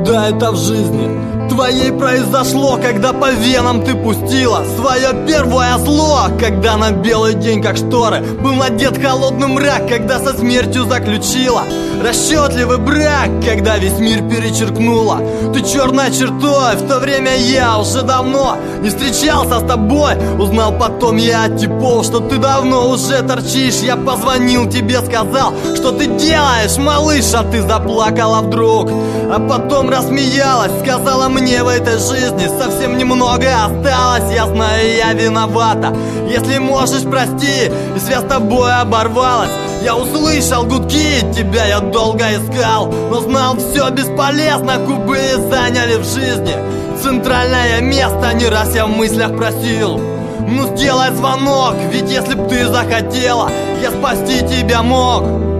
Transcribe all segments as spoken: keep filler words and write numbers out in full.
Когда это в жизни твоей произошло, когда по венам ты пустила свое первое зло? Когда на белый день, как шторы, был надет холодный мрак, когда со смертью заключила расчетливый брак, когда весь мир перечеркнула ты черной чертой. В то время я уже давно не встречался с тобой. Узнал потом я от типов, что ты давно уже торчишь. Я позвонил тебе, сказал, что ты делаешь, малыш, а ты заплакала вдруг, а потом рассмеялась, сказала мне: в этой жизни совсем немного осталось. Я знаю, я виновата, если можешь, прости. И связь с тобой оборвалась. Я услышал гудки, тебя я долго искал, но знал, все бесполезно. Губы заняли в жизни центральное место. Не раз я в мыслях просил: ну сделай звонок, ведь если б ты захотела, я спасти тебя мог.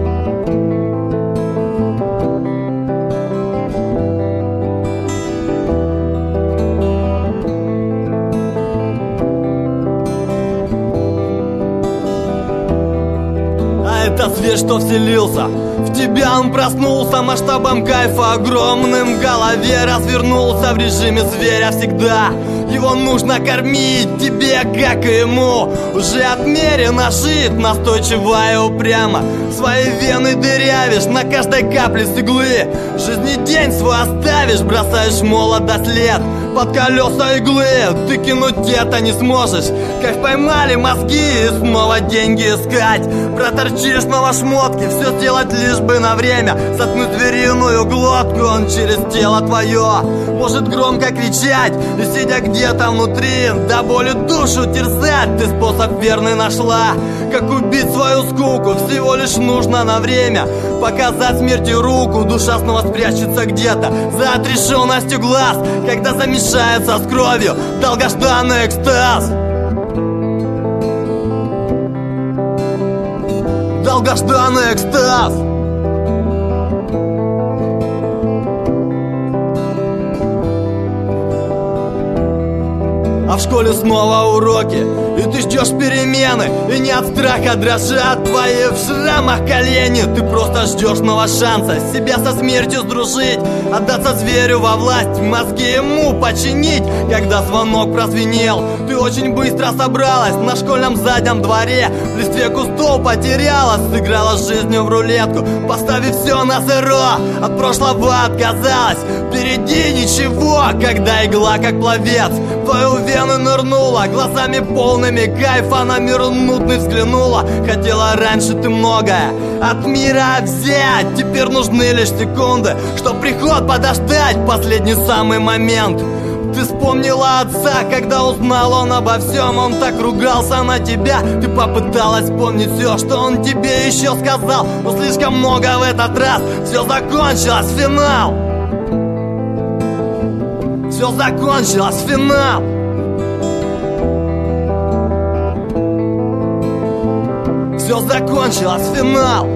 Это зверь, что вселился в тебя, он проснулся масштабом кайфа огромным в голове, развернулся в режиме зверя всегда. Его нужно кормить тебе, как и ему. Уже отмеренно жить, настойчиво и упрямо. Свои вены дырявишь на каждой капле с иглы. В жизни день свой оставишь, бросаешь молодость лет под колеса иглы. Ты кинуть это не сможешь, как поймали мозги, и снова деньги искать. Проторчишь снова шмотки, все сделать лишь бы на время заткнуть звериную глотку. Он через тело твое может громко кричать, и сидя где-то внутри, до боли душу терзать. Ты способ верный нашла, как убить свою скуку. Всего лишь нужно на время показать смерти руку. Душа снова спрячется где-то за отрешенностью глаз, когда замешается с кровью долгожданный экстаз. Долгожданный экстаз. А в школе снова уроки, и ты ждешь перемены, и не от страха дрожат твои в шрамах колени. Ты просто ждешь нового шанса себя со смертью сдружить, отдаться зверю во власть, мозги ему починить. Когда звонок прозвенел, ты очень быстро собралась на школьном заднем дворе, в листве кустов потерялась, сыграла с жизнью в рулетку, поставив все на зеро. От прошлого отказалась, впереди ничего. Когда игла, как пловец, в твою вену нырнула, глазами полными кайфа на мир мутный взглянула. Хотела раньше ты многое от мира взять, теперь нужны лишь секунды, чтоб приход подождать, последний самый момент. Ты вспомнила отца, когда узнал он обо всем. Он так ругался на тебя, ты попыталась вспомнить все, что он тебе еще сказал, но слишком много в этот раз. Все закончилось, финал. Все закончилось, финал. Все закончилось, финал.